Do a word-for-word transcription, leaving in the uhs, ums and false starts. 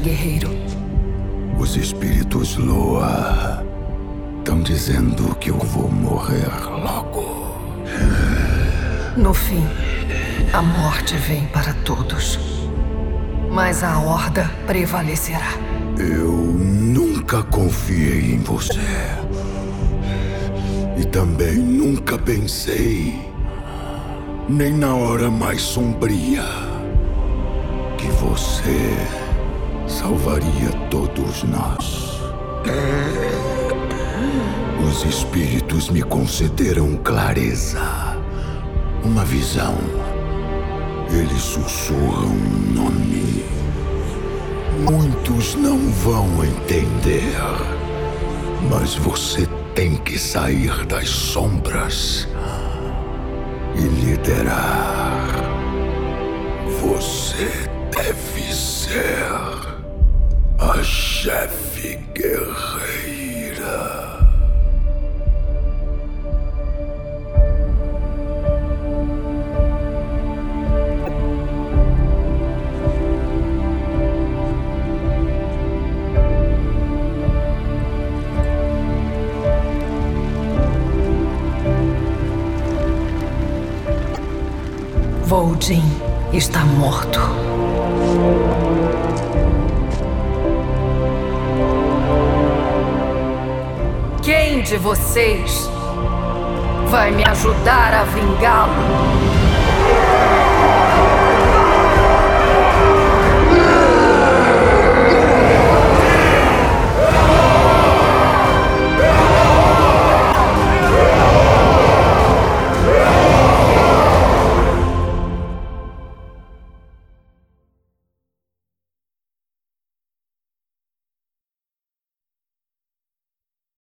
guerreiro. Os espíritos Loa estão dizendo que eu vou morrer logo. No fim, a morte vem para todos. Mas a Horda prevalecerá. Eu nunca confiei em você. E também nunca pensei, nem na hora mais sombria, que você salvaria todos nós. Os espíritos me concederam clareza, uma visão. Eles sussurram um nome. Muitos não vão entender, mas você tem que sair das sombras e liderar. Você deve ser a chefe guerreira. Vol'jin está morto. Quem de vocês vai me ajudar a vingá-lo?